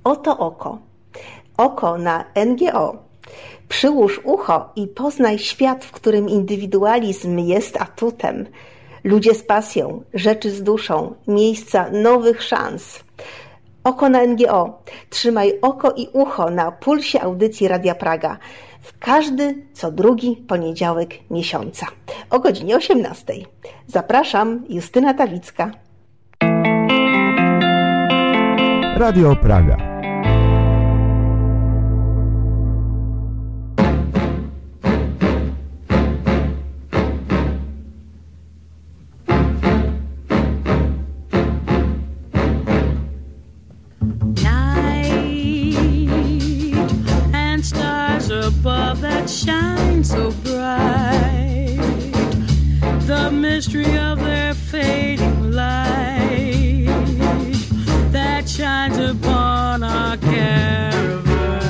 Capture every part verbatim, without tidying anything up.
Oto oko. Oko na N G O. Przyłóż ucho i poznaj świat, w którym indywidualizm jest atutem. Ludzie z pasją, rzeczy z duszą, miejsca nowych szans. Oko na N G O. Trzymaj oko i ucho na pulsie audycji Radia Praga. W każdy co drugi poniedziałek miesiąca. O godzinie osiemnastej. Zapraszam, Justyna Tawicka. Radio Praga. Above that shine so bright, the mystery of their fading light that shines upon our caravan.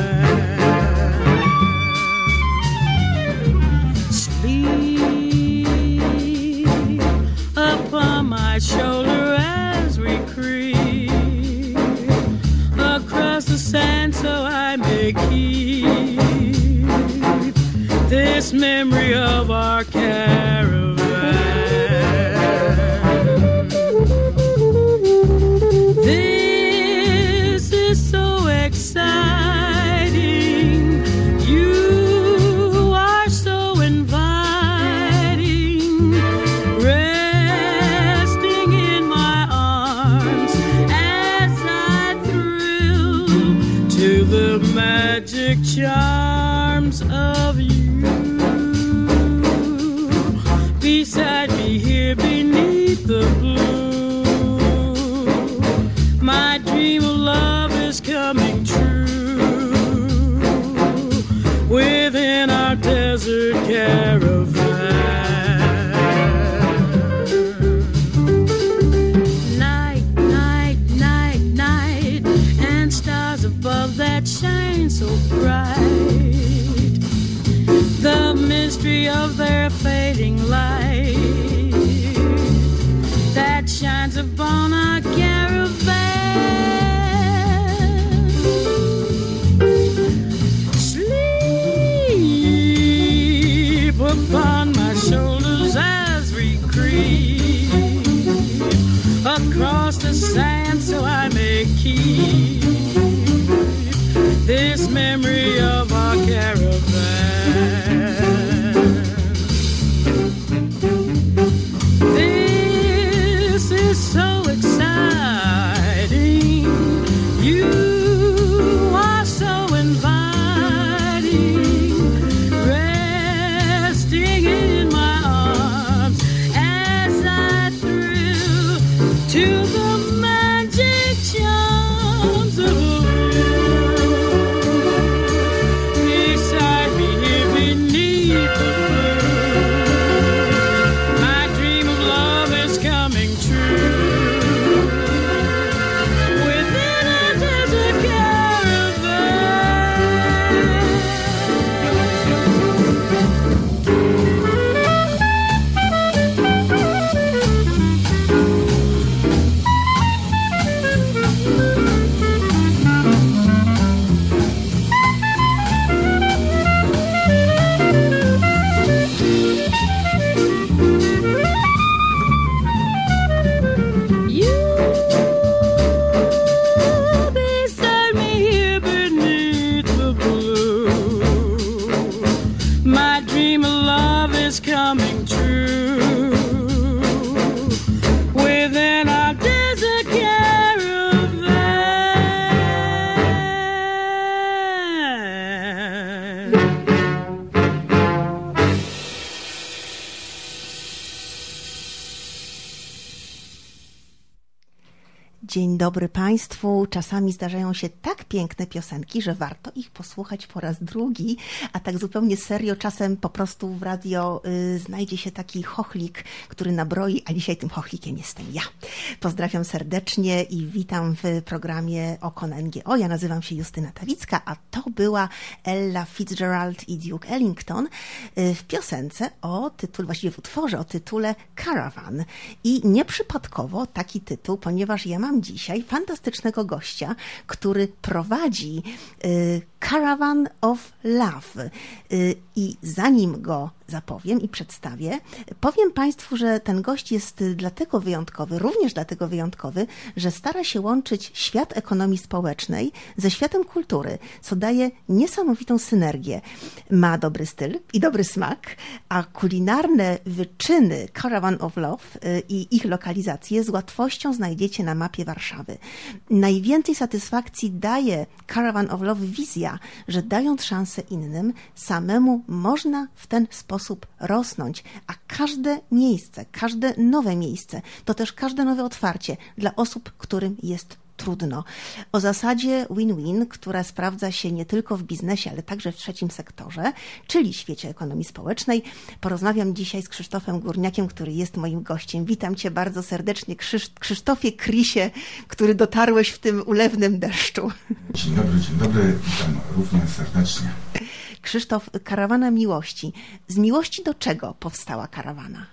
Sleep upon my shoulder as we creep across the sand so I may keep this memory of our caravan. This is so exciting. You are so inviting, resting in my arms as I thrill to the magic charms of you. Beside me here beneath the blue, my dream of love is coming true within our desert caravan. Night, night, night, night, and stars above that shine so bright, the mystery of their fading light that shines upon our caravan. Sleep upon my shoulders as we creep across the sand so I may keep this memory of our caravan. This is so exciting. You are so inviting, resting in my arms as I thrill to the magic charms of you. Beside me here beneath the blue, my dream of love is coming true within a desert Dzień dobry Państwu. Czasami zdarzają się tak piękne piosenki, że warto ich posłuchać po raz drugi, a tak zupełnie serio czasem po prostu w radio y, znajdzie się taki chochlik, który nabroi, a dzisiaj tym chochlikiem jestem ja. Pozdrawiam serdecznie i witam w programie Oko na N G O. Ja nazywam się Justyna Tawicka, a to była Ella Fitzgerald i Duke Ellington y, w piosence o tytule, właściwie w utworze o tytule Caravan. I nieprzypadkowo taki tytuł, ponieważ ja mam mam dzisiaj fantastycznego gościa, który prowadzi y, Caravan of Love. Y, I zanim go zapowiem i przedstawię, powiem Państwu, że ten gość jest dlatego wyjątkowy, również dlatego wyjątkowy, że stara się łączyć świat ekonomii społecznej ze światem kultury, co daje niesamowitą synergię. Ma dobry styl i dobry smak, a kulinarne wyczyny Caravan of Love i ich lokalizacje z łatwością znajdziecie na mapie Warszawy. Najwięcej satysfakcji daje Caravan of Love wizja, że dając szansę innym, samemu można w ten sposób rosnąć, a każde miejsce, każde nowe miejsce, to też każde nowe otwarcie dla osób, którym jest trudno. O zasadzie win-win, która sprawdza się nie tylko w biznesie, ale także w trzecim sektorze, czyli świecie ekonomii społecznej, porozmawiam dzisiaj z Krzysztofem Górniakiem, który jest moim gościem. Witam Cię bardzo serdecznie, Krzysz- Krzysztofie Krysie, który dotarłeś w tym ulewnym deszczu. Dzień dobry, dzień dobry, witam również serdecznie. Krzysztof, Karawana Miłości. Z miłości do czego powstała karawana?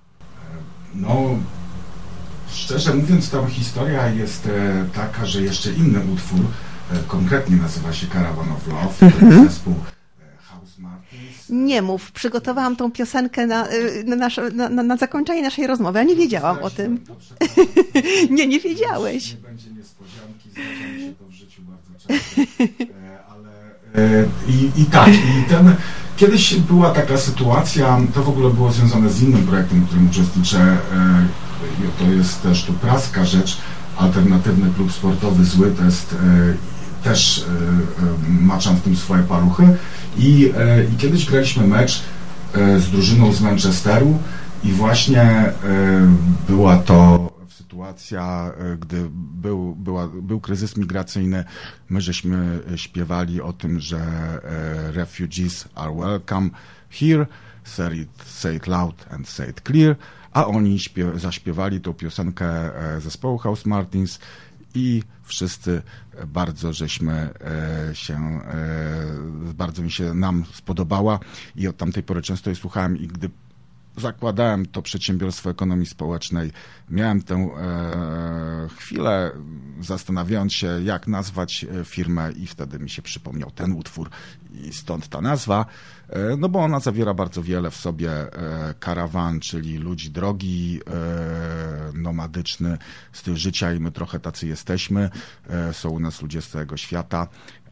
No, szczerze mówiąc, ta historia jest e, taka, że jeszcze inny utwór, e, konkretnie nazywa się Caravan of Love, to jest zespół e, House Martins. Nie mów, przygotowałam tą piosenkę na, na, nasze, na, na, na zakończenie naszej rozmowy, a nie wiedziałam o tym. Nie, nie wiedziałeś. Nie będzie niespodzianki, zdarza mi się to w życiu bardzo często, e, ale e, i, i tak, i ten, kiedyś była taka sytuacja, to w ogóle było związane z innym projektem, w którym uczestniczę, e, to jest też tu praska rzecz, alternatywny klub sportowy Zły Test, e, też e, maczam w tym swoje paluchy i, e, i kiedyś graliśmy mecz e, z drużyną z Manchesteru i właśnie e, była to sytuacja, e, gdy był, była, był kryzys migracyjny, my żeśmy śpiewali o tym, że e, refugees are welcome here, say it, say it loud and say it clear, a oni śpiew- zaśpiewali tą piosenkę e, zespołu House Martins i wszyscy bardzo żeśmy e, się, e, bardzo mi się nam spodobała i od tamtej pory często jej słuchałem i gdy zakładałem to przedsiębiorstwo ekonomii społecznej, miałem tę e, chwilę zastanawiając się, jak nazwać firmę i wtedy mi się przypomniał ten utwór i stąd ta nazwa, e, no bo ona zawiera bardzo wiele w sobie. E, karawan, czyli ludzi drogi, e, nomadyczny styl życia i my trochę tacy jesteśmy. E, są u nas ludzie z całego świata.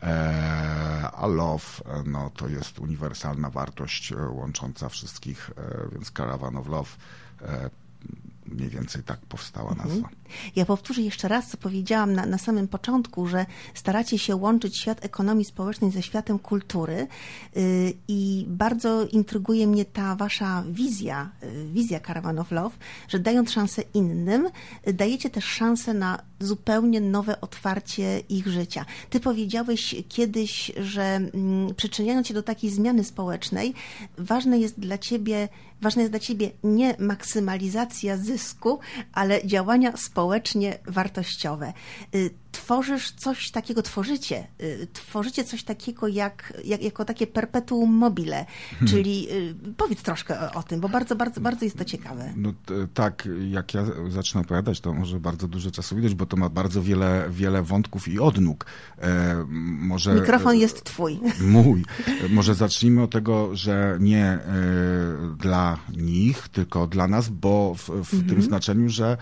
A love, no to jest uniwersalna wartość łącząca wszystkich, więc Caravan of Love, mniej więcej tak powstała nazwa. Mhm. Ja powtórzę jeszcze raz, co powiedziałam na, na samym początku, że staracie się łączyć świat ekonomii społecznej ze światem kultury yy, i bardzo intryguje mnie ta wasza wizja, yy, wizja Caravan of Love, że dając szansę innym, yy, dajecie też szansę na zupełnie nowe otwarcie ich życia. Ty powiedziałeś kiedyś, że yy, przyczyniając się do takiej zmiany społecznej, ważne jest dla ciebie Ważna jest dla ciebie nie maksymalizacja zysku, ale działania społecznie wartościowe. Tworzysz coś takiego, tworzycie, tworzycie coś takiego jak, jak jako takie perpetuum mobile, hmm. czyli powiedz troszkę o, o tym, bo bardzo, bardzo, bardzo jest to ciekawe. No t- tak, jak ja zacznę opowiadać, to może bardzo dużo czasu widać, bo to ma bardzo wiele, wiele wątków i odnóg. E, może, Mikrofon jest twój. Mój. Może zacznijmy od tego, że nie e, dla nich, tylko dla nas, bo w, w mhm. tym znaczeniu, że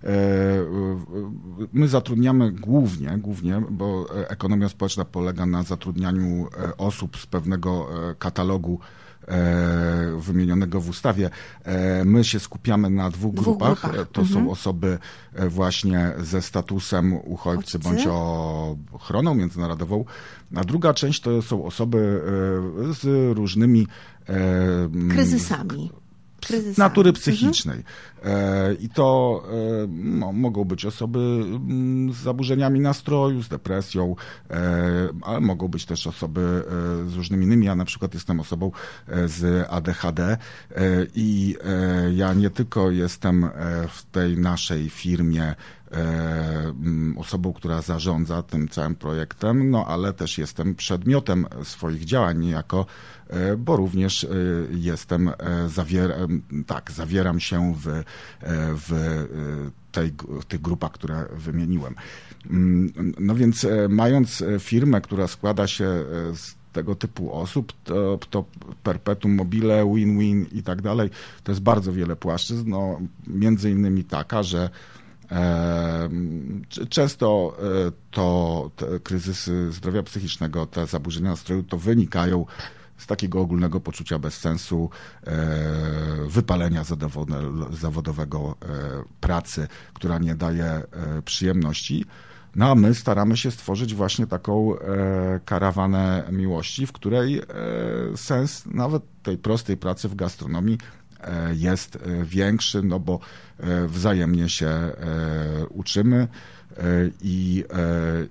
my zatrudniamy głównie, głównie, bo ekonomia społeczna polega na zatrudnianiu osób z pewnego katalogu wymienionego w ustawie. My się skupiamy na dwóch, dwóch grupach. grupach. To mhm. są osoby właśnie ze statusem uchodźcy Chodźcy? bądź ochroną międzynarodową, a druga część to są osoby z różnymi kryzysami. Z natury psychicznej. Mhm. I to no, mogą być osoby z zaburzeniami nastroju, z depresją, ale mogą być też osoby z różnymi innymi. Ja na przykład jestem osobą z A D H D i ja nie tylko jestem w tej naszej firmie osobą, która zarządza tym całym projektem, no ale też jestem przedmiotem swoich działań niejako, bo również jestem, zawieram, tak, zawieram się w, w tej, tych grupach, które wymieniłem. No więc mając firmę, która składa się z tego typu osób, to, to perpetuum mobile, win-win i tak dalej, to jest bardzo wiele płaszczyzn, no, między innymi taka, że e, często to te kryzysy zdrowia psychicznego, te zaburzenia nastroju, to wynikają z takiego ogólnego poczucia bezsensu, e, wypalenia zawodowego, e, pracy, która nie daje e, przyjemności. No a my staramy się stworzyć właśnie taką e, karawanę miłości, w której e, sens nawet tej prostej pracy w gastronomii e, jest e, większy, no bo e, wzajemnie się e, uczymy e, i, e,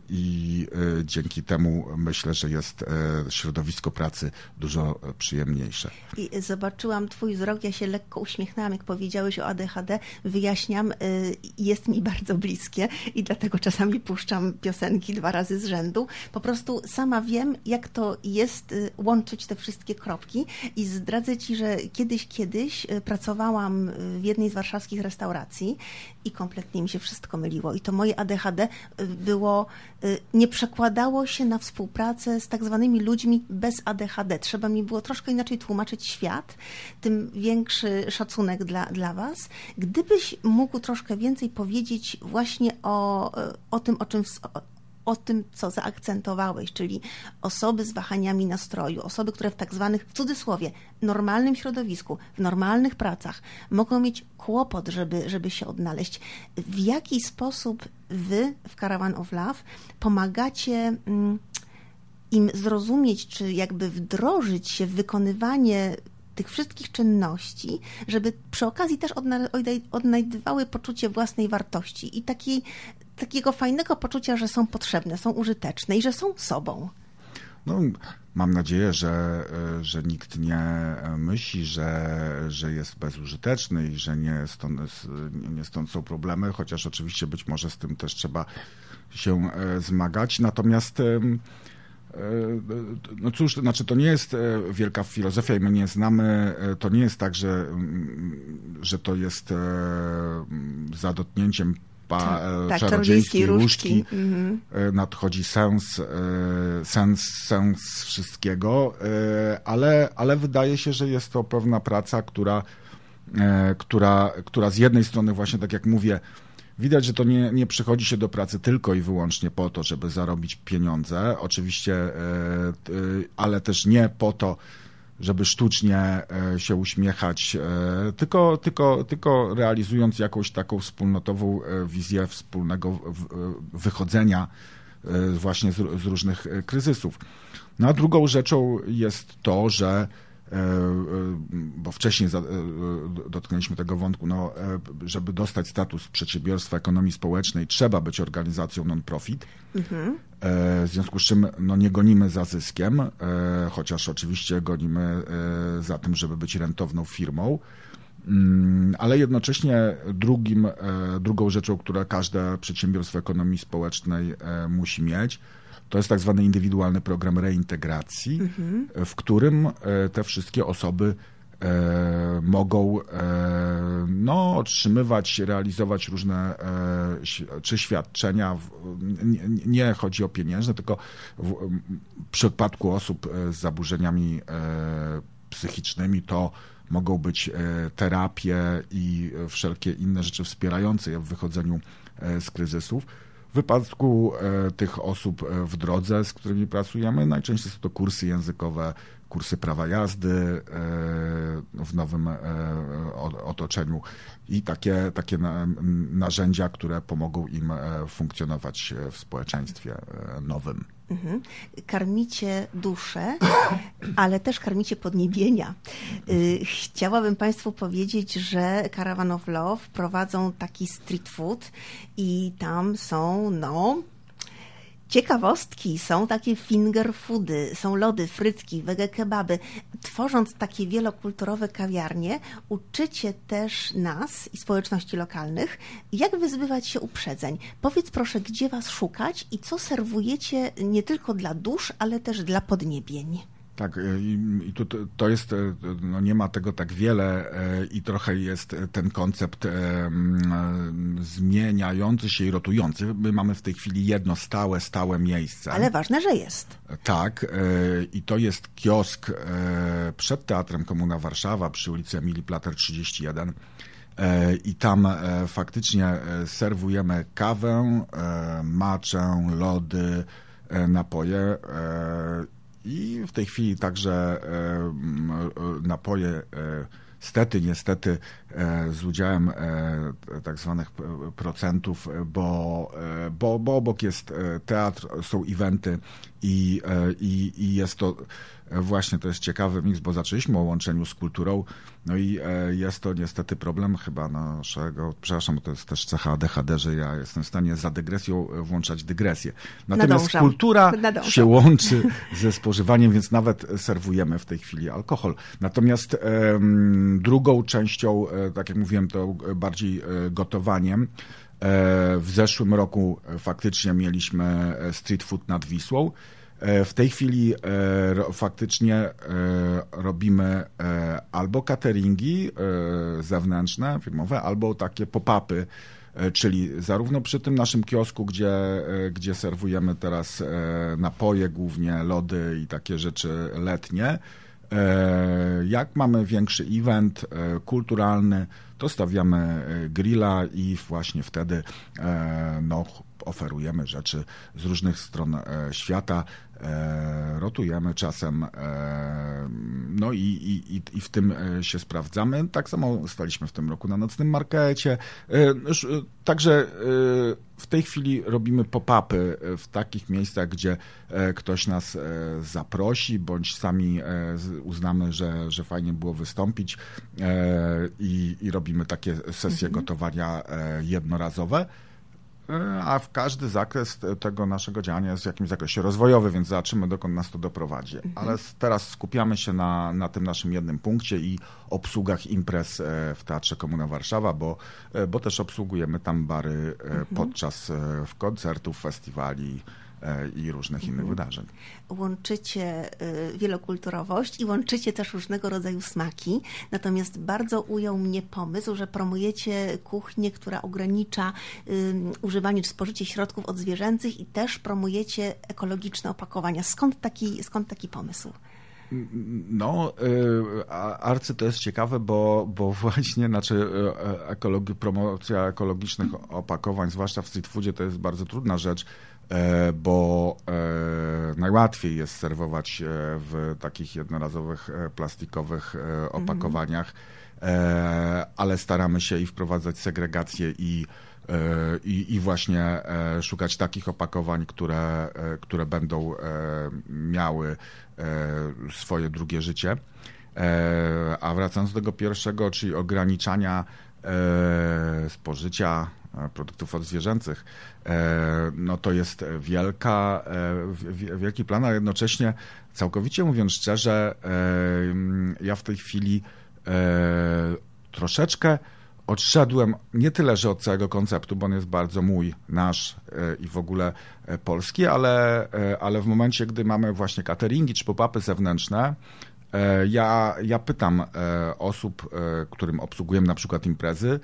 i e, dzięki temu myślę, że jest e, środowisko pracy dużo przyjemniejsze. I zobaczyłam twój wzrok, ja się lekko uśmiechnęłam, jak powiedziałeś o A D H D. Wyjaśniam, jest mi bardzo bliskie i dlatego czasami puszczam piosenki dwa razy z rzędu. Po prostu sama wiem, jak to jest łączyć te wszystkie kropki i zdradzę ci, że kiedyś, kiedyś pracowałam w jednej z warszawskich restauracji i kompletnie mi się wszystko myliło. I to moje A D H D było, nie przekładało się na współpracę z tak zwanymi ludźmi bez A D H D. Trzeba mi było troszkę inaczej tłumaczyć świat, tym większy szacunek dla, dla was. Gdybyś mógł troszkę więcej powiedzieć właśnie o, o tym, o czym o tym, co zaakcentowałeś, czyli osoby z wahaniami nastroju, osoby, które w tak zwanych, w cudzysłowie, normalnym środowisku, w normalnych pracach mogą mieć kłopot, żeby, żeby się odnaleźć. W jaki sposób wy w Caravan of Love pomagacie mm, im zrozumieć, czy jakby wdrożyć się w wykonywanie tych wszystkich czynności, żeby przy okazji też odnajdywały poczucie własnej wartości i takiej, takiego fajnego poczucia, że są potrzebne, są użyteczne i że są sobą. No, mam nadzieję, że, że nikt nie myśli, że, że jest bezużyteczny i że nie stąd, nie stąd są problemy, chociaż oczywiście być może z tym też trzeba się zmagać. Natomiast no cóż, to znaczy to nie jest wielka filozofia i my nie znamy, to nie jest tak, że, że to jest za dotknięciem pa, tak, czarodziejskiej różdżki mm-hmm. nadchodzi sens, sens, sens wszystkiego, ale, ale wydaje się, że jest to pewna praca, która, która, która z jednej strony właśnie, tak jak mówię, widać, że to nie, nie przychodzi się do pracy tylko i wyłącznie po to, żeby zarobić pieniądze, oczywiście, ale też nie po to, żeby sztucznie się uśmiechać, tylko, tylko, tylko realizując jakąś taką wspólnotową wizję wspólnego wychodzenia właśnie z, z różnych kryzysów. No a drugą rzeczą jest to, że bo wcześniej dotknęliśmy tego wątku, no, żeby dostać status przedsiębiorstwa ekonomii społecznej, trzeba być organizacją non-profit, mhm. w związku z czym no, nie gonimy za zyskiem, chociaż oczywiście gonimy za tym, żeby być rentowną firmą, ale jednocześnie drugim, drugą rzeczą, którą każde przedsiębiorstwo ekonomii społecznej musi mieć, to jest tak zwany indywidualny program reintegracji, mm-hmm. w którym te wszystkie osoby e, mogą e, no, otrzymywać, realizować różne e, czy świadczenia. W, nie, nie chodzi o pieniężne, tylko w, w przypadku osób z zaburzeniami e, psychicznymi to mogą być e, terapie i wszelkie inne rzeczy wspierające je w wychodzeniu e, z kryzysów. W wypadku e, tych osób w drodze, z którymi pracujemy, najczęściej są to kursy językowe, kursy prawa jazdy e, w nowym e, otoczeniu i takie, takie na, narzędzia, które pomogą im funkcjonować w społeczeństwie nowym. Mhm. Karmicie duszę, ale też karmicie podniebienia. Chciałabym Państwu powiedzieć, że Caravan of Love prowadzą taki street food i tam są, no, ciekawostki, są takie finger foody, są lody, frytki, wege kebaby. Tworząc takie wielokulturowe kawiarnie, uczycie też nas i społeczności lokalnych, jak wyzbywać się uprzedzeń. Powiedz proszę, gdzie was szukać i co serwujecie nie tylko dla dusz, ale też dla podniebień. Tak, i, i tu to jest, no nie ma tego tak wiele i trochę jest ten koncept zmieniający się i rotujący. My mamy w tej chwili jedno stałe, stałe miejsce. Ale ważne, że jest. Tak, i to jest kiosk przed Teatrem Komuna Warszawa przy ulicy Emilii Plater trzydzieści jeden. I tam faktycznie serwujemy kawę, maczę, lody, napoje. I w tej chwili także napoje stety, niestety z udziałem tak zwanych procentów, bo, bo, bo obok jest teatr, są eventy i, i, i jest to właśnie, to jest ciekawy miks, bo zaczęliśmy o łączeniu z kulturą, no i jest to niestety problem chyba naszego, przepraszam, bo to jest też cecha A D H D, że ja jestem w stanie za dygresją włączać dygresję. Natomiast Nadążam. kultura Nadążam. się łączy ze spożywaniem, więc nawet serwujemy w tej chwili alkohol. Natomiast um, drugą częścią, tak jak mówiłem, to bardziej gotowaniem. W zeszłym roku faktycznie mieliśmy street food nad Wisłą. W tej chwili faktycznie robimy albo cateringi zewnętrzne, firmowe, albo takie pop-upy, czyli zarówno przy tym naszym kiosku, gdzie, gdzie serwujemy teraz napoje, głównie lody i takie rzeczy letnie, jak mamy większy event kulturalny, to stawiamy grilla i właśnie wtedy no, oferujemy rzeczy z różnych stron świata, rotujemy czasem, no i, i, i w tym się sprawdzamy. Tak samo staliśmy w tym roku na Nocnym Markecie. Także w tej chwili robimy pop-upy w takich miejscach, gdzie ktoś nas zaprosi, bądź sami uznamy, że, że fajnie było wystąpić i, i robimy takie sesje mhm. gotowania jednorazowe. A w każdy zakres tego naszego działania jest w jakimś zakresie rozwojowy, więc zobaczymy, dokąd nas to doprowadzi. Mhm. Ale teraz skupiamy się na, na tym naszym jednym punkcie i obsługach imprez w Teatrze Komuna Warszawa, bo, bo też obsługujemy tam bary mhm. podczas koncertów, festiwali i różnych innych mhm. wydarzeń. Łączycie wielokulturowość i łączycie też różnego rodzaju smaki, natomiast bardzo ujął mnie pomysł, że promujecie kuchnię, która ogranicza um, używanie czy spożycie środków odzwierzęcych i też promujecie ekologiczne opakowania. Skąd taki, skąd taki pomysł? No, arcy to jest ciekawe, bo, bo właśnie znaczy ekologi, promocja ekologicznych opakowań, zwłaszcza w street foodzie, to jest bardzo trudna rzecz, bo najłatwiej jest serwować w takich jednorazowych plastikowych opakowaniach, ale staramy się i wprowadzać segregację i I, i właśnie szukać takich opakowań, które, które będą miały swoje drugie życie. A wracając do tego pierwszego, czyli ograniczania spożycia produktów odzwierzęcych, no to jest wielka, wielki plan, a jednocześnie całkowicie mówiąc szczerze, ja w tej chwili troszeczkę odszedłem nie tyle, że od całego konceptu, bo on jest bardzo mój, nasz i w ogóle polski, ale, ale w momencie, gdy mamy właśnie cateringi czy pop-upy zewnętrzne, ja, ja pytam osób, którym obsługujemy na przykład imprezy,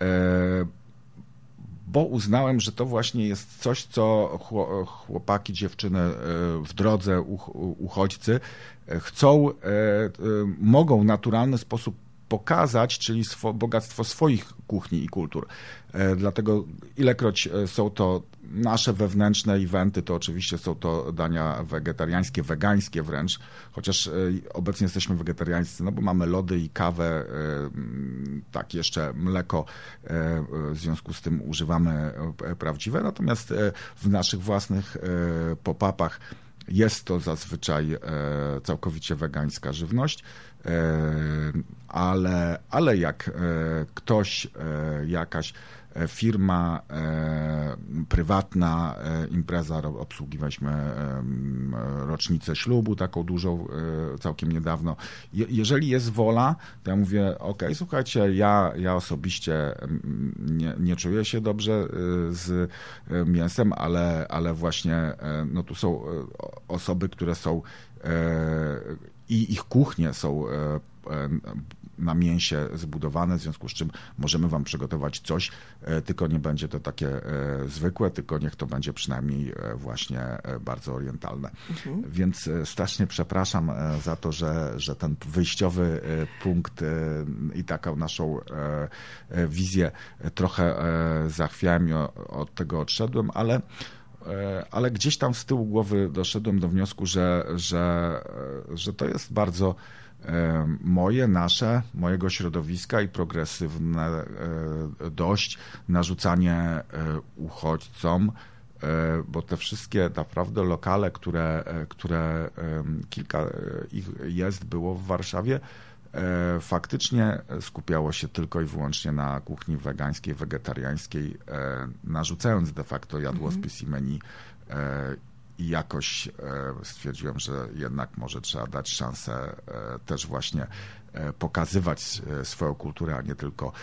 bo uznałem, że to właśnie jest coś, co chłopaki, dziewczyny w drodze, uchodźcy chcą, mogą w naturalny sposób pokazać, czyli swo, bogactwo swoich kuchni i kultur. E, dlatego ilekroć są to nasze wewnętrzne eventy, to oczywiście są to dania wegetariańskie, wegańskie wręcz, chociaż e, obecnie jesteśmy wegetariańscy, no bo mamy lody i kawę, e, tak jeszcze mleko, e, w związku z tym używamy e, prawdziwe, natomiast e, w naszych własnych e, pop-upach jest to zazwyczaj e, całkowicie wegańska żywność, e, ale, ale jak e, ktoś, e, jakaś firma prywatna, impreza, obsługiwaliśmy rocznicę ślubu, taką dużą, całkiem niedawno. Je, jeżeli jest wola, to ja mówię, ok, słuchajcie, ja, ja osobiście nie, nie czuję się dobrze z mięsem, ale, ale właśnie no tu są osoby, które są i ich kuchnie są na mięsie zbudowane, w związku z czym możemy wam przygotować coś, tylko nie będzie to takie zwykłe, tylko niech to będzie przynajmniej właśnie bardzo orientalne. Mhm. Więc strasznie przepraszam za to, że, że ten wyjściowy punkt i taką naszą wizję trochę zachwiałem i od tego odszedłem, ale ale gdzieś tam z tyłu głowy doszedłem do wniosku, że, że, że to jest bardzo moje, nasze, mojego środowiska i progresywne dość narzucanie uchodźcom, bo te wszystkie naprawdę lokale, które, które kilka ich jest, było w Warszawie, faktycznie skupiało się tylko i wyłącznie na kuchni wegańskiej, wegetariańskiej, narzucając de facto jadłospis i menu. I jakoś stwierdziłem, że jednak może trzeba dać szansę też właśnie pokazywać swoją kulturę, a nie tylko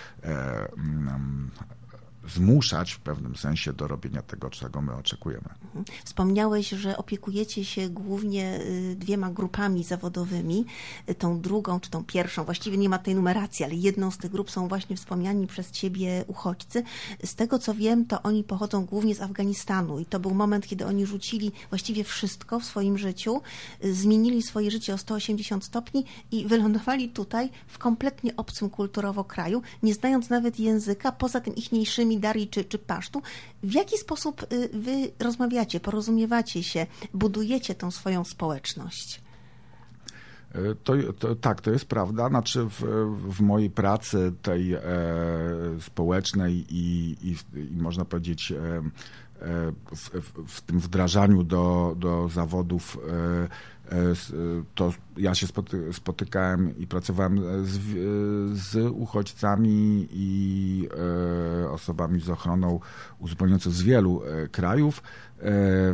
zmuszać w pewnym sensie do robienia tego, czego my oczekujemy. Wspomniałeś, że opiekujecie się głównie dwiema grupami zawodowymi. Tą drugą, czy tą pierwszą, właściwie nie ma tej numeracji, ale jedną z tych grup są właśnie wspomniani przez ciebie uchodźcy. Z tego, co wiem, to oni pochodzą głównie z Afganistanu i to był moment, kiedy oni rzucili właściwie wszystko w swoim życiu, zmienili swoje życie o sto osiemdziesiąt stopni i wylądowali tutaj w kompletnie obcym kulturowo kraju, nie znając nawet języka, poza tym ichniejszymi dari czy, czy pasztu. W jaki sposób wy rozmawiacie, porozumiewacie się, budujecie tą swoją społeczność? To, to, tak, to jest prawda. Znaczy w, w mojej pracy tej e, społecznej i, i, i można powiedzieć e, w, w, w tym wdrażaniu do, do zawodów e, to ja się spoty, spotykałem i pracowałem z, z uchodźcami i e, osobami z ochroną uzupełniającą z wielu e, krajów. E,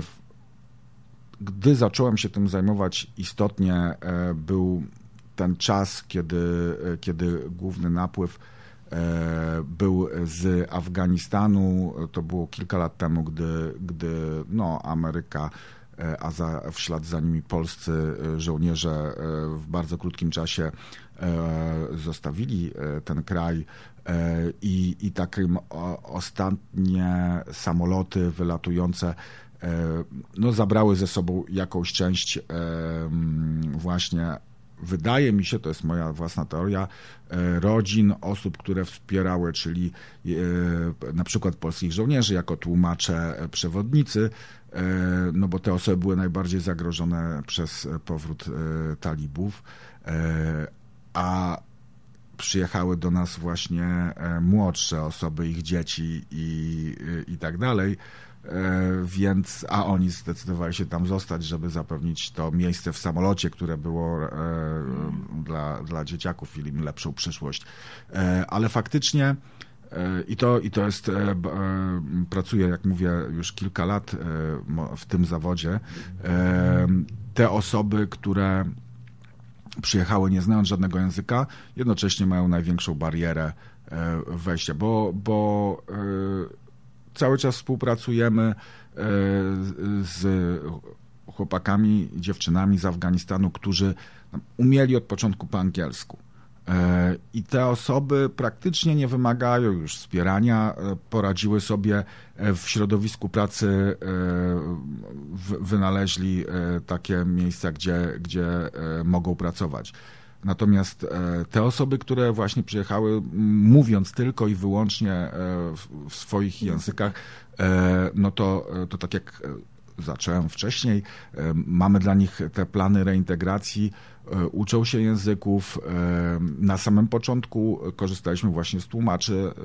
gdy zacząłem się tym zajmować istotnie, e, był ten czas, kiedy, kiedy główny napływ e, był z Afganistanu. To było kilka lat temu, gdy, gdy no, Ameryka, a za, w ślad za nimi polscy żołnierze w bardzo krótkim czasie zostawili ten kraj i, i takie ostatnie samoloty wylatujące no, zabrały ze sobą jakąś część właśnie, wydaje mi się, to jest moja własna teoria, rodzin, osób, które wspierały, czyli na przykład polskich żołnierzy jako tłumacze, przewodnicy, no bo te osoby były najbardziej zagrożone przez powrót talibów, a przyjechały do nas właśnie młodsze osoby, ich dzieci i, i tak dalej, więc, a oni zdecydowali się tam zostać, żeby zapewnić to miejsce w samolocie, które było dla, dla dzieciaków i im lepszą przyszłość. Ale faktycznie I to, i to jest, pracuję, jak mówię, już kilka lat w tym zawodzie. Te osoby, które przyjechały nie znając żadnego języka, jednocześnie mają największą barierę wejścia, bo, bo cały czas współpracujemy z chłopakami i dziewczynami z Afganistanu, którzy umieli od początku po angielsku. I te osoby praktycznie nie wymagają już wspierania, poradziły sobie w środowisku pracy, wynaleźli takie miejsca, gdzie, gdzie mogą pracować. Natomiast te osoby, które właśnie przyjechały, mówiąc tylko i wyłącznie w swoich językach, no to, to tak jak zacząłem wcześniej, mamy dla nich te plany reintegracji, uczą się języków. Na samym początku korzystaliśmy właśnie z tłumaczy,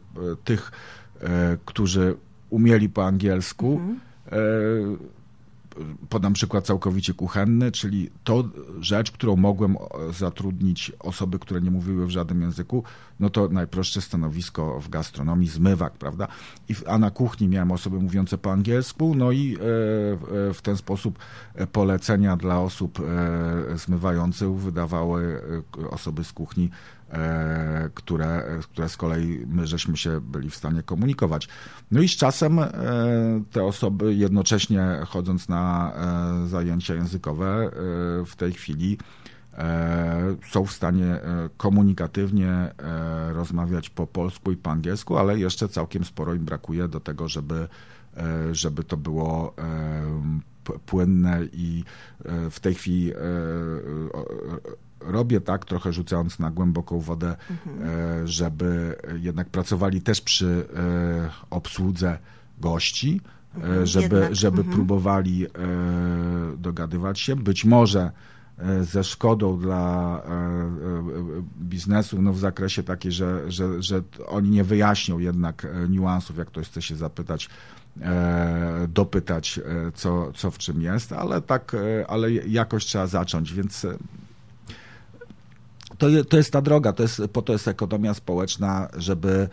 tych, którzy umieli po angielsku. Mhm. podam przykład całkowicie kuchenny, czyli to rzecz, którą mogłem zatrudnić osoby, które nie mówiły w żadnym języku, no to najprostsze stanowisko w gastronomii, zmywak, prawda? I, a na kuchni miałem osoby mówiące po angielsku, no i w ten sposób polecenia dla osób zmywających wydawały osoby z kuchni, które, które z kolei my żeśmy się byli w stanie komunikować. No i z czasem te osoby, jednocześnie chodząc na zajęcia językowe, w tej chwili są w stanie komunikatywnie rozmawiać po polsku i po angielsku, ale jeszcze całkiem sporo im brakuje do tego, żeby, żeby to było płynne i w tej chwili robię tak, trochę rzucając na głęboką wodę, mhm. żeby jednak pracowali też przy obsłudze gości, mhm. żeby, żeby mhm. próbowali dogadywać się. Być może ze szkodą dla biznesu, no w zakresie takiej, że, że, że oni nie wyjaśnią jednak niuansów, jak ktoś chce się zapytać, dopytać, co, co w czym jest, ale tak, ale jakoś trzeba zacząć, więc to, to jest ta droga, to jest, po to jest ekonomia społeczna, żeby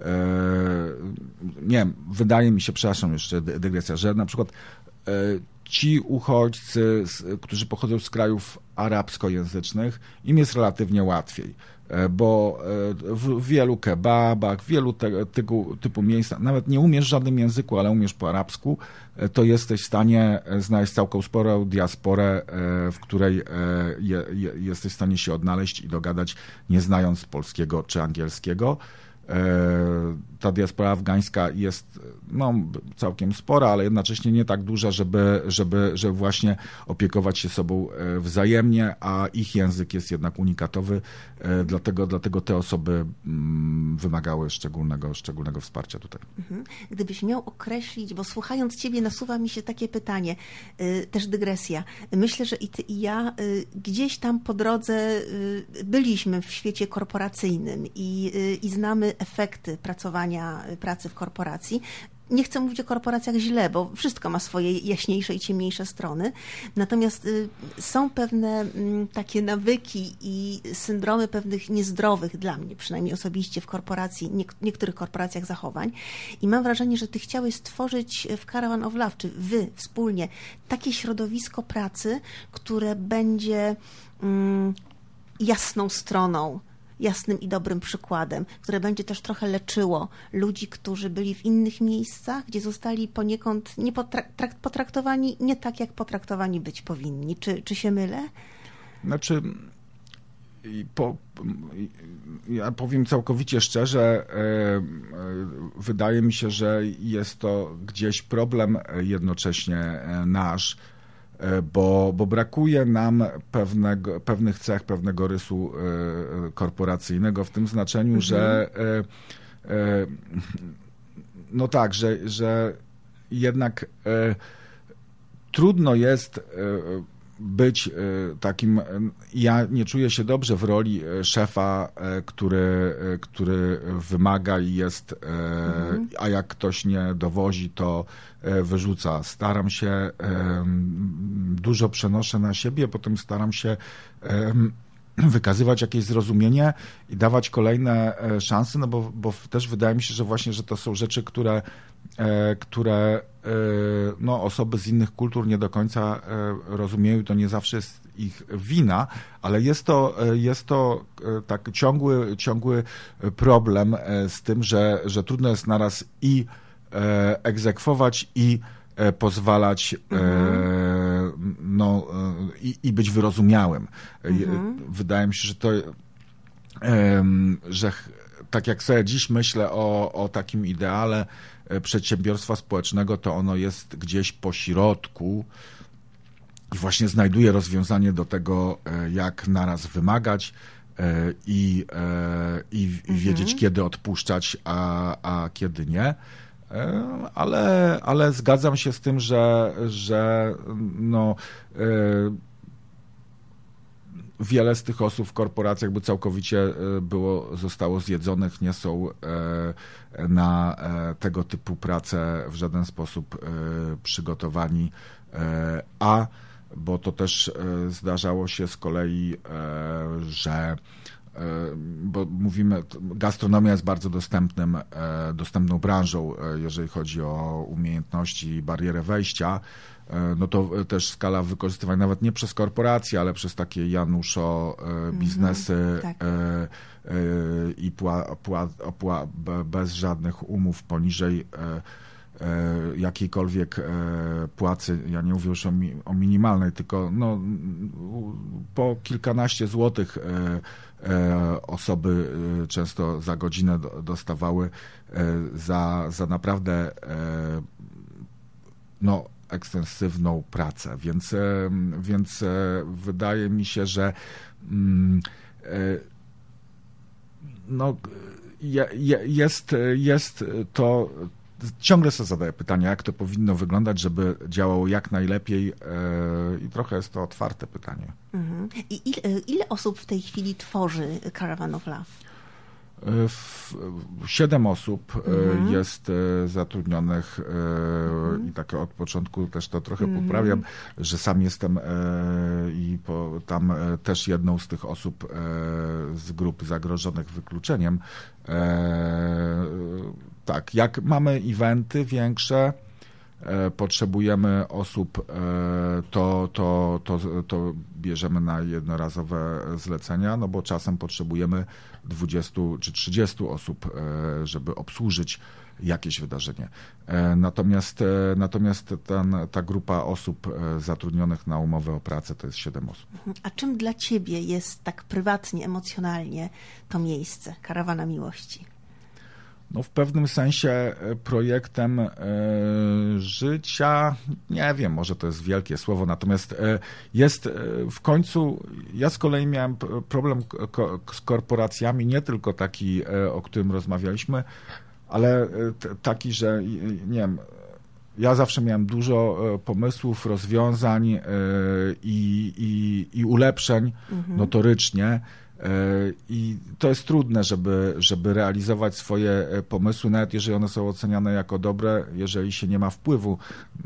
nie wiem, wydaje mi się, przepraszam jeszcze dygresja, że na przykład ci uchodźcy, którzy pochodzą z krajów arabskojęzycznych, im jest relatywnie łatwiej, bo w wielu kebabach, w wielu te, typu, typu miejsc, nawet nie umiesz w żadnym języku, ale umiesz po arabsku, to jesteś w stanie znaleźć całką sporą diasporę, w której je, je, jesteś w stanie się odnaleźć i dogadać, nie znając polskiego czy angielskiego. Ta diaspora afgańska jest no, całkiem spora, ale jednocześnie nie tak duża, żeby, żeby, żeby właśnie opiekować się sobą wzajemnie, a ich język jest jednak unikatowy, dlatego, dlatego te osoby wymagały szczególnego, szczególnego wsparcia tutaj. Gdybyś miał określić, bo słuchając Ciebie nasuwa mi się takie pytanie, też dygresja. Myślę, że i Ty i ja gdzieś tam po drodze byliśmy w świecie korporacyjnym i, i znamy efekty pracowania, pracy w korporacji. Nie chcę mówić o korporacjach źle, bo wszystko ma swoje jaśniejsze i ciemniejsze strony. Natomiast y, są pewne y, takie nawyki i syndromy pewnych niezdrowych dla mnie, przynajmniej osobiście w korporacji, nie, niektórych korporacjach zachowań. I mam wrażenie, że ty chciałeś stworzyć w Caravan of Love, czy wy wspólnie, takie środowisko pracy, które będzie y, jasną stroną, jasnym i dobrym przykładem, które będzie też trochę leczyło ludzi, którzy byli w innych miejscach, gdzie zostali poniekąd nie potrak- potraktowani nie tak, jak potraktowani być powinni. Czy, czy się mylę? Znaczy, po, ja powiem całkowicie szczerze, wydaje mi się, że jest to gdzieś problem jednocześnie nasz, Bo, bo brakuje nam pewnego, pewnych cech, pewnego rysu e, korporacyjnego w tym znaczeniu, mhm. że e, e, no tak, że, że jednak e, trudno jest e, być takim, ja nie czuję się dobrze w roli szefa, który, który wymaga i jest, mhm. a jak ktoś nie dowozi, to wyrzuca. Staram się, dużo przenoszę na siebie, potem staram się wykazywać jakieś zrozumienie i dawać kolejne szanse, no bo, bo też wydaje mi się, że właśnie, że to są rzeczy, które, które no, osoby z innych kultur nie do końca rozumieją, to nie zawsze jest ich wina, ale jest to, jest to tak ciągły, ciągły problem z tym, że, że trudno jest naraz i egzekwować i pozwalać mhm. no, i, i być wyrozumiałym. Mhm. Wydaje mi się, że to, że tak jak sobie dziś myślę o, o takim ideale przedsiębiorstwa społecznego, to ono jest gdzieś po środku i właśnie znajduje rozwiązanie do tego, jak naraz wymagać i, i mhm. wiedzieć, kiedy odpuszczać, a, a kiedy nie. Ale, ale zgadzam się z tym, że, że no, wiele z tych osób w korporacjach by całkowicie było, zostało zjedzonych, nie są na tego typu pracę w żaden sposób przygotowani, a bo to też zdarzało się z kolei, że bo mówimy, gastronomia jest bardzo dostępnym, dostępną branżą, jeżeli chodzi o umiejętności i barierę wejścia, no to też skala wykorzystywania nawet nie przez korporacje, ale przez takie Januszo biznesy mm-hmm, tak. i pła, pła, pła, bez żadnych umów poniżej jakiejkolwiek płacy, ja nie mówię już o, mi, o minimalnej, tylko no, po kilkanaście złotych osoby często za godzinę dostawały za, za naprawdę no, ekstensywną pracę, więc, więc wydaje mi się, że no, jest, jest to, ciągle sobie zadaję pytanie, jak to powinno wyglądać, żeby działało jak najlepiej i trochę jest to otwarte pytanie. Mhm. I ile, ile osób w tej chwili tworzy Caravan of Love? Siedem osób mhm. jest zatrudnionych mhm. i tak od początku też to trochę mhm. poprawiam, że sam jestem i po, tam też jedną z tych osób z grup zagrożonych wykluczeniem. Tak, jak mamy eventy większe, potrzebujemy osób, to, to, to, to bierzemy na jednorazowe zlecenia, no bo czasem potrzebujemy dwudziestu czy trzydziestu osób, żeby obsłużyć jakieś wydarzenie. Natomiast, natomiast ten, ta grupa osób zatrudnionych na umowę o pracę to jest siedem osób. A czym dla ciebie jest tak prywatnie, emocjonalnie to miejsce, Karawana Miłości? No w pewnym sensie projektem e, życia, nie wiem, może to jest wielkie słowo, natomiast e, jest e, w końcu, ja z kolei miałem problem ko, z korporacjami, nie tylko taki, e, o którym rozmawialiśmy, ale t, taki, że nie wiem, ja zawsze miałem dużo pomysłów, rozwiązań e, i, i, i ulepszeń mhm. notorycznie. I to jest trudne, żeby, żeby realizować swoje pomysły, nawet jeżeli one są oceniane jako dobre, jeżeli się nie ma wpływu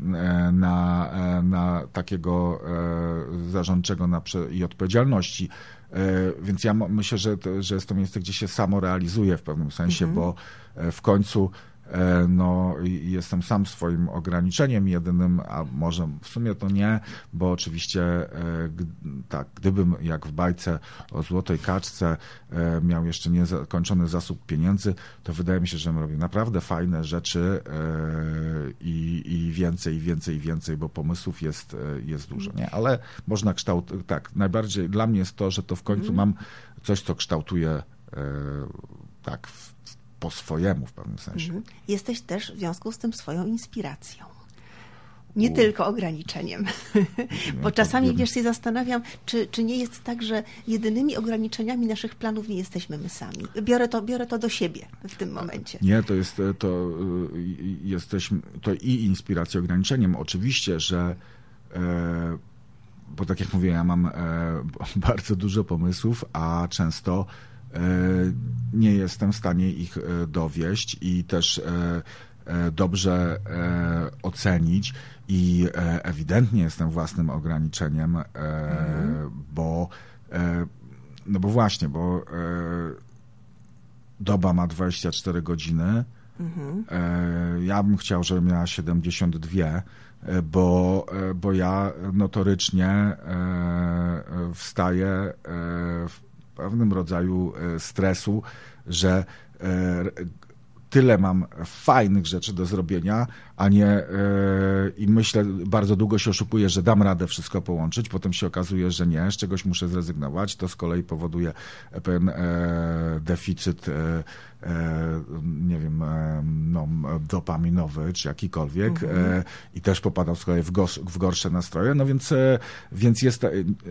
na, na takiego zarządczego na, i odpowiedzialności. Więc ja myślę, że, to, że jest to miejsce, gdzie się samo realizuje w pewnym sensie, mhm. bo w końcu no, jestem sam swoim ograniczeniem jedynym, a może w sumie to nie, bo oczywiście tak, gdybym jak w bajce o złotej kaczce miał jeszcze niezakończony zasób pieniędzy, to wydaje mi się, że robię naprawdę fajne rzeczy i, i więcej, i więcej, i więcej, bo pomysłów jest, jest dużo, nie? Ale można kształtować, tak, najbardziej dla mnie jest to, że to w końcu mam coś, co kształtuje tak po swojemu w pewnym sensie. Mhm. Jesteś też w związku z tym swoją inspiracją. Nie U. tylko ograniczeniem. Bo czasami, wiesz, się zastanawiam, czy, czy nie jest tak, że jedynymi ograniczeniami naszych planów nie jesteśmy my sami. Biorę to, biorę to do siebie w tym momencie. Nie, to jest to jesteśmy, to i inspiracją, ograniczeniem. Oczywiście, że e, bo tak jak mówię, ja mam e, bardzo dużo pomysłów, a często nie jestem w stanie ich dowieść i też dobrze ocenić i ewidentnie jestem własnym ograniczeniem, mhm. bo no bo właśnie, bo doba ma dwadzieścia cztery godziny, mhm. ja bym chciał, żeby miała siedemdziesiąt dwie, bo, bo ja notorycznie wstaję w pewnym rodzaju stresu, że tyle mam fajnych rzeczy do zrobienia, a nie i myślę, bardzo długo się oszukuję, że dam radę wszystko połączyć, potem się okazuje, że nie, z czegoś muszę zrezygnować, to z kolei powoduje pewien deficyt, nie wiem, no, dopaminowy, czy jakikolwiek mhm. i też popadam z kolei w, gos, w gorsze nastroje, no więc, więc jest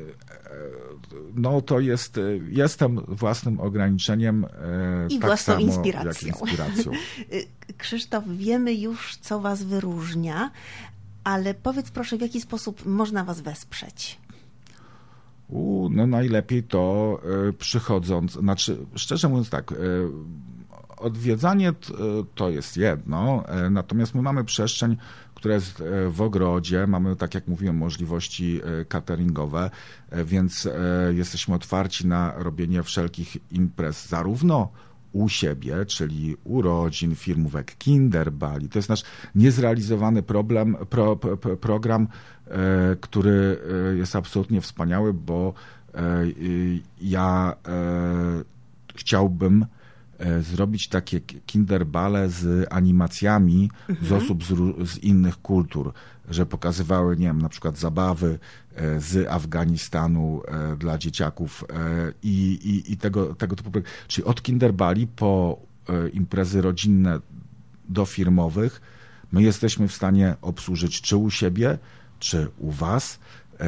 no to jest, jestem własnym ograniczeniem i tak własną samo inspiracją. Jak inspiracją. Krzysztof, wiemy już, co was wyróżnia, ale powiedz proszę, w jaki sposób można was wesprzeć? U, no najlepiej to y, przychodząc, znaczy szczerze mówiąc tak, y, odwiedzanie t, to jest jedno, y, natomiast my mamy przestrzeń, która jest y, w ogrodzie, mamy, tak jak mówiłem, możliwości y, cateringowe, y, więc y, jesteśmy otwarci na robienie wszelkich imprez, zarówno u siebie, czyli urodzin, firmówek, Kinderbali. To jest nasz niezrealizowany problem, pro, pro, program, e, który jest absolutnie wspaniały, bo e, ja e, chciałbym e, zrobić takie Kinderbale z animacjami mhm. z osób z, z innych kultur, że pokazywały, nie wiem, na przykład zabawy z Afganistanu dla dzieciaków i, i, i tego, tego typu. Czyli od Kinderbali po imprezy rodzinne do firmowych my jesteśmy w stanie obsłużyć czy u siebie, czy u was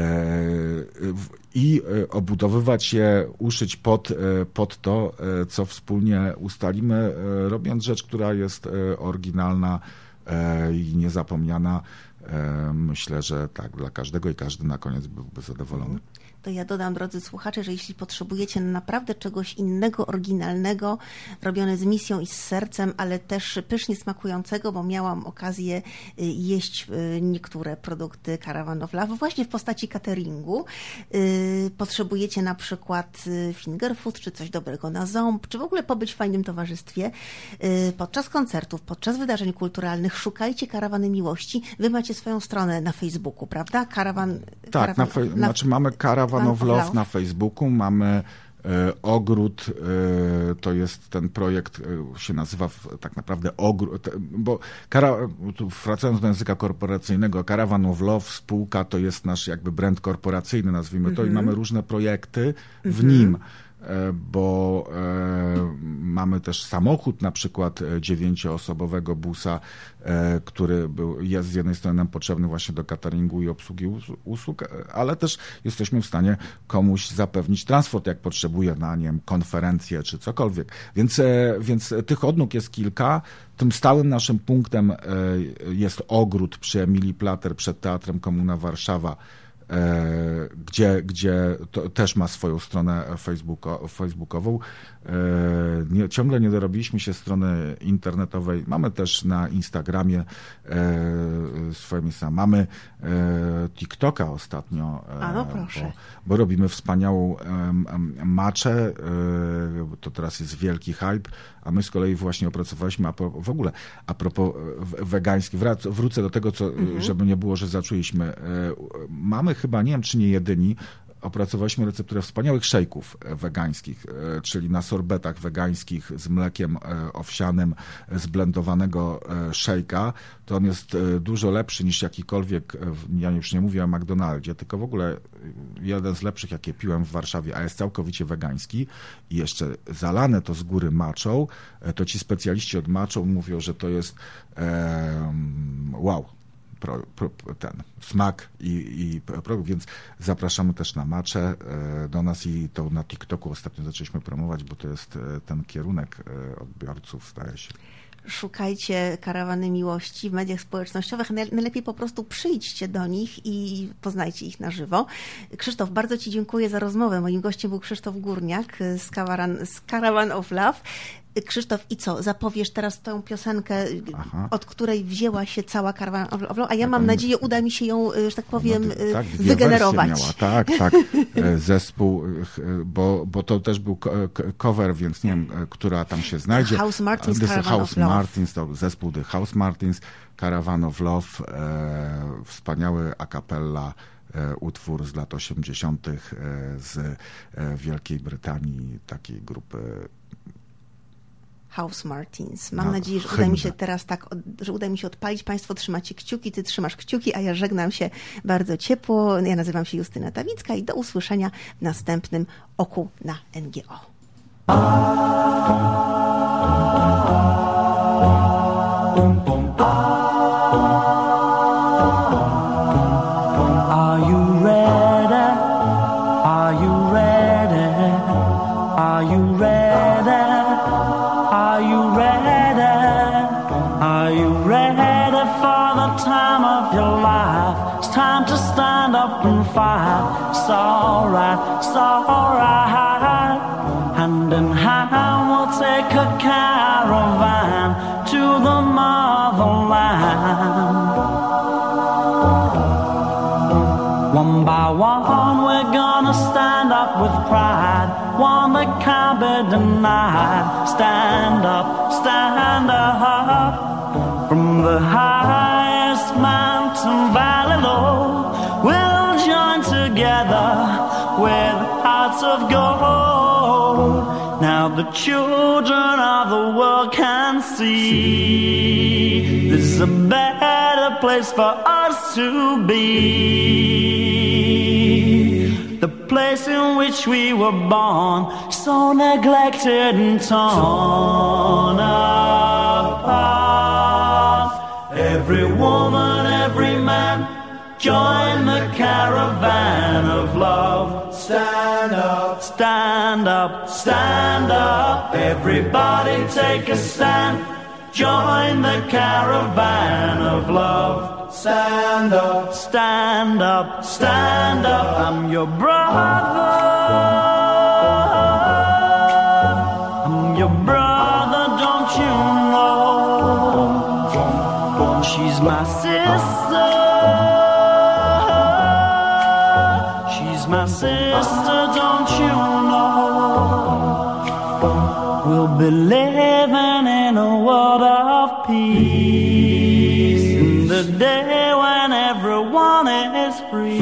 i obudowywać je, uszyć pod, pod to, co wspólnie ustalimy, robiąc rzecz, która jest oryginalna i niezapomniana. Myślę, że tak, dla każdego i każdy na koniec byłby zadowolony. To ja dodam, drodzy słuchacze, że jeśli potrzebujecie naprawdę czegoś innego, oryginalnego, robione z misją i z sercem, ale też pysznie smakującego, bo miałam okazję jeść niektóre produkty Caravan of Love właśnie w postaci cateringu. Potrzebujecie na przykład finger food, czy coś dobrego na ząb, czy w ogóle pobyć w fajnym towarzystwie. Podczas koncertów, podczas wydarzeń kulturalnych szukajcie Karawany Miłości. Wy macie swoją stronę na Facebooku, prawda? Karawan, tak, karawan, na fe- na... znaczy mamy Caravan of Love na Facebooku, mamy e, Ogród, e, to jest ten projekt, e, się nazywa w, tak naprawdę Ogród, bo kara, tu wracając do języka korporacyjnego, Caravan of Love, spółka to jest nasz jakby brand korporacyjny, nazwijmy to, mm-hmm. i mamy różne projekty w mm-hmm. nim, bo e, mamy też samochód, na przykład dziewięcioosobowego busa, e, który był, jest z jednej strony nam potrzebny właśnie do cateringu i obsługi usług, ale też jesteśmy w stanie komuś zapewnić transport, jak potrzebuje na, nie wiem, konferencję czy cokolwiek. Więc, e, więc tych odnóg jest kilka. Tym stałym naszym punktem e, jest Ogród przy Emilii Plater przed Teatrem Komuna Warszawa, gdzie, gdzie to też ma swoją stronę facebooko, facebookową. Nie, ciągle nie dorobiliśmy się strony internetowej. Mamy też na Instagramie e, swoje miejsca. Mamy e, TikToka ostatnio, e, A no proszę. Bo, bo robimy wspaniałą e, maczę. E, to teraz jest wielki hype, a my z kolei właśnie opracowaliśmy a pro, w ogóle a propos wegański. Wrac, wrócę do tego, co, mhm. żeby nie było, że zaczęliśmy. E, mamy chyba, nie wiem, czy nie jedyni, opracowaliśmy recepturę wspaniałych szejków wegańskich, czyli na sorbetach wegańskich z mlekiem owsianym zblendowanego szejka. To on jest dużo lepszy niż jakikolwiek, ja już nie mówię o McDonaldzie, tylko w ogóle jeden z lepszych, jakie piłem w Warszawie, a jest całkowicie wegański i jeszcze zalane to z góry maczą. To ci specjaliści od maczą mówią, że to jest e, wow. Pro, pro, ten smak i, i produkt, więc zapraszamy też na maczę do nas i to na TikToku ostatnio zaczęliśmy promować, bo to jest ten kierunek odbiorców, staje się. Szukajcie Karawany Miłości w mediach społecznościowych. Najlepiej po prostu przyjdźcie do nich i poznajcie ich na żywo. Krzysztof, bardzo Ci dziękuję za rozmowę. Moim gościem był Krzysztof Górniak z Caravan, z Caravan of Love. Krzysztof, i co? Zapowiesz teraz tę piosenkę, Aha. od której wzięła się cała Caravan of Love, a ja mam nadzieję, uda mi się ją, że tak powiem, no, tak, wygenerować. Miała. Tak, tak. Zespół, bo, bo to też był cover, więc nie wiem, która tam się znajdzie. House Martins, Caravan House of Love. Martins, to zespół The House Martins, Caravan of Love, e, wspaniały a cappella e, utwór z lat osiemdziesiątych e, z e, Wielkiej Brytanii, takiej grupy House Martins. Mam no, nadzieję, że hymna. uda mi się teraz tak, że uda mi się odpalić. Państwo trzymacie kciuki, ty trzymasz kciuki, a ja żegnam się bardzo ciepło. Ja nazywam się Justyna Tawicka i do usłyszenia w następnym Oku na N G O. Are you ready? Are you ready? Are you ready? Are you ready? Are you ready for the time of your life? it's time to stand up and fight. It's alright, it's alright. Hand in hand we'll take a caravan to the motherland. One by one we're gonna stand up with pride, one that can't be denied. Stand up, stand up. From the highest mountain valley low, we'll join together with hearts of gold. Now the children of the world can see this is a better place for us to be. The place in which we were born, so neglected and torn apart. Every woman, every man, join the caravan of love. Stand up, stand up, stand up. Everybody take a stand. Join the caravan of love. Stand up, stand up, stand up. I'm your brother. I'm your brother, don't you know? She's my sister. She's my sister, don't you know? We'll be living in a world of peace, in the day when everyone is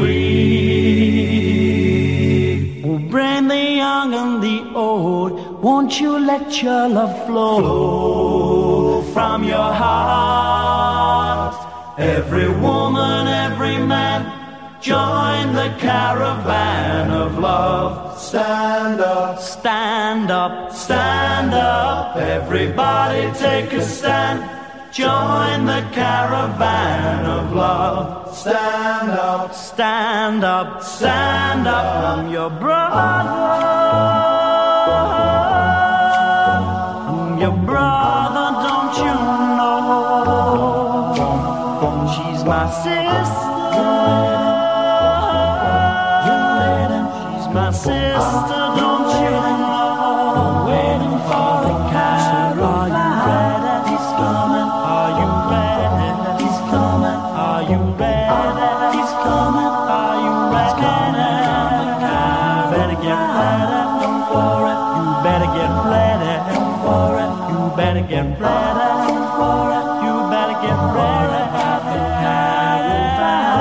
free. We'll bring the young and the old. Won't you let your love flow, flow from your heart? Every woman, every man, join the caravan of love. Stand up, stand up, stand up. Everybody take a stand. Join the caravan of love. Stand up, stand up, stand up. I'm your brother. I'm your brother, don't you know? She's my sister. She's my sister, don't you know? Waiting for the caravan. He's coming. Are you ready? He's coming. Are you ready? He's coming. Are you ready? Better get ready for it. You better get ready for it. You better get ready for it. You better get ready for the caravan.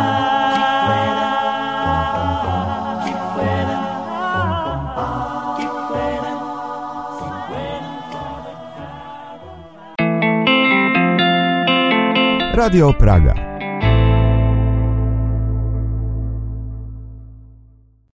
Keep waiting. Keep waiting. Keep waiting for the caravan. Radio Praga.